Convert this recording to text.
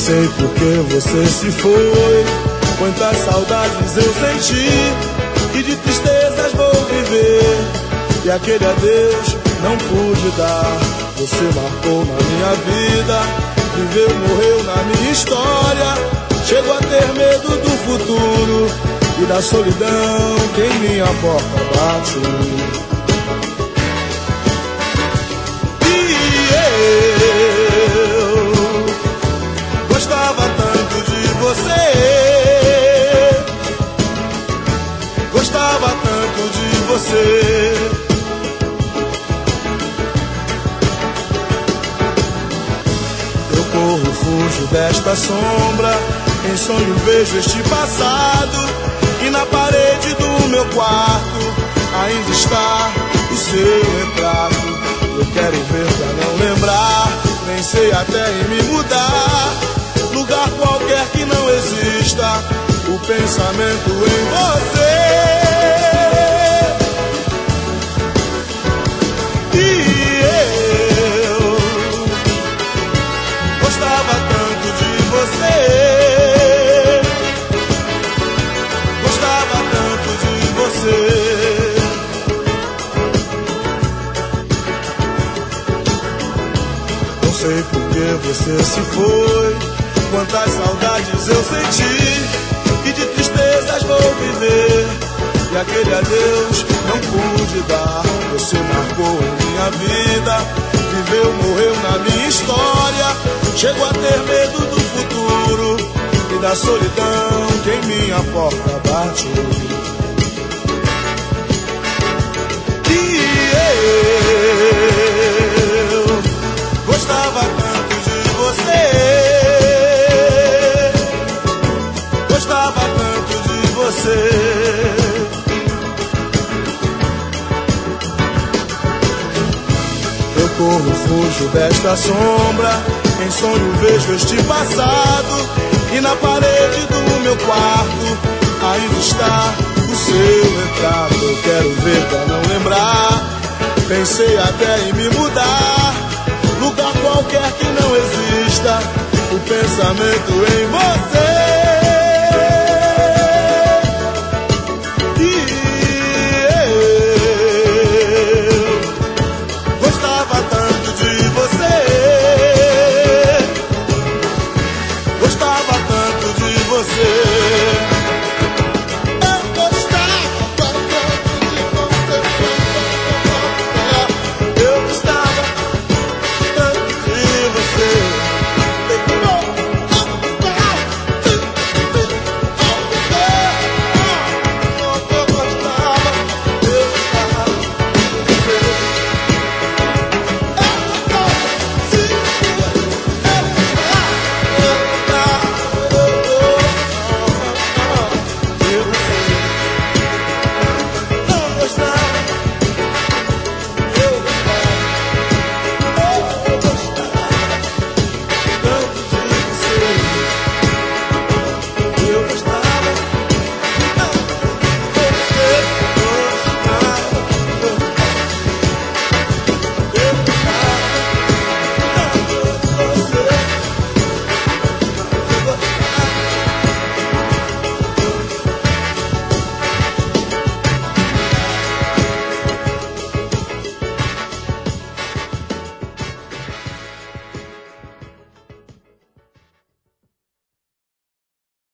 sei por que você se foi. Quantas saudades eu senti e de tristezas vou viver. E aquele adeus não pude dar. Você marcou na minha vida, viveu, morreu na minha história. Chego a ter medo do futuro e da solidão que em minha porta bate. Gostava tanto de você, gostava tanto de você. Eu corro, fujo desta sombra, em sonho vejo este passado, e na parede do meu quarto ainda está o seu retrato. Eu quero ver pra não lembrar, pensei até em me mudar, lugar qualquer que não exista o pensamento em você. E eu gostava tanto de você, gostava tanto de você. Não sei por que você se foi, quantas saudades eu senti e de tristezas vou viver. E aquele adeus não pude dar. Você marcou em minha vida, viveu, morreu na minha história. Chego a ter medo do futuro e da solidão que em minha porta bate. E eu gostava tanto de você, gostava tanto de você. Eu corro, fujo desta sombra, em sonho vejo este passado, e na parede do meu quarto ainda está o seu retrato. Eu quero ver pra não lembrar, pensei até em me mudar, lugar qualquer que não exista o pensamento em você. Gostava tanto de você.